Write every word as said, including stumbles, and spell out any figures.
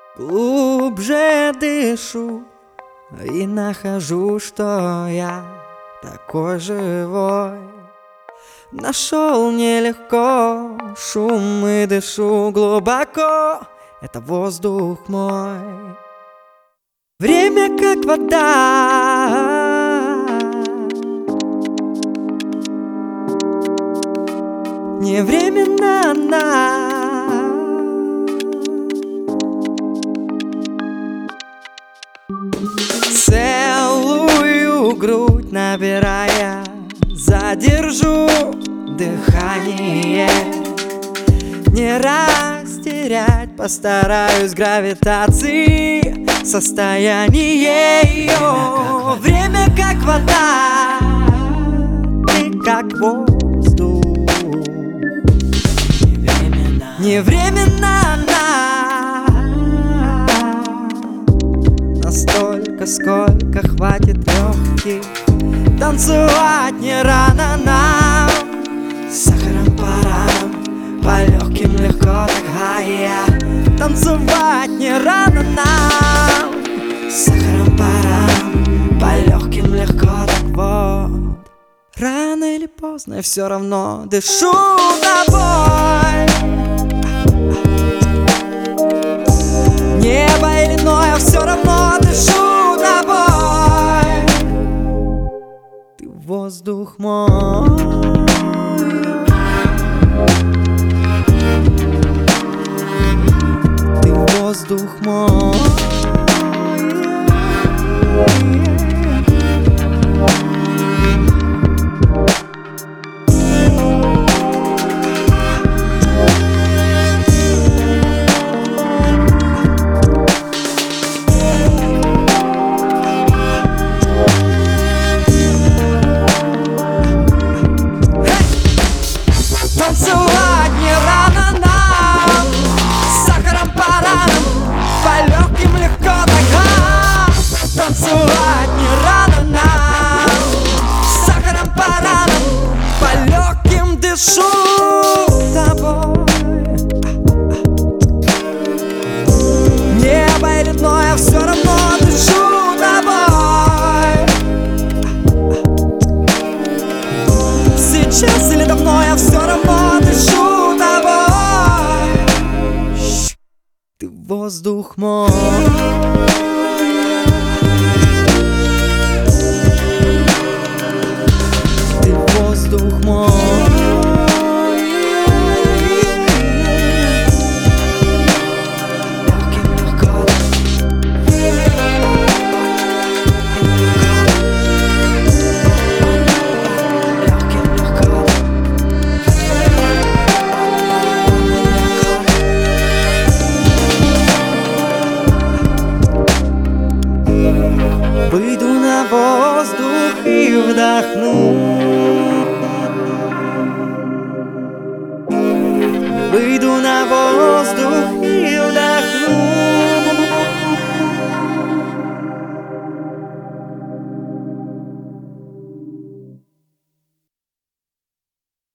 Глубже дышу и нахожу, что я такой живой. Нашел нелегко шум и дышу глубоко. Это воздух мой. Время как вода, не временно она. Целую грудь, набирая, задержу дыхание. Не растерять постараюсь гравитации состояние ее. Время как вода, ты как воздух. Не временно она, настолько, сколько хватит легких. Танцевать не рано нам, сахаром парам, по легким легко такая. Танцевать не рано нам, сахаром парам, по легким легко так вот. Рано или поздно я все равно дышу тобой. Небо или дно, я все равно дышу тобой. Ты воздух мой. Ты воздух мой. Танцевать не рано нам, сахаром парам, по легким легко нога. Танцевать не рано нам, сахаром парам, по легким дышу тобой. Небо или дно, я все равно дышу тобой. Сейчас или давно, я все равно дышу тобой. Ты воздух мой. Ты воздух мой. Выйду на воздух и вдохну. Выйду на воздух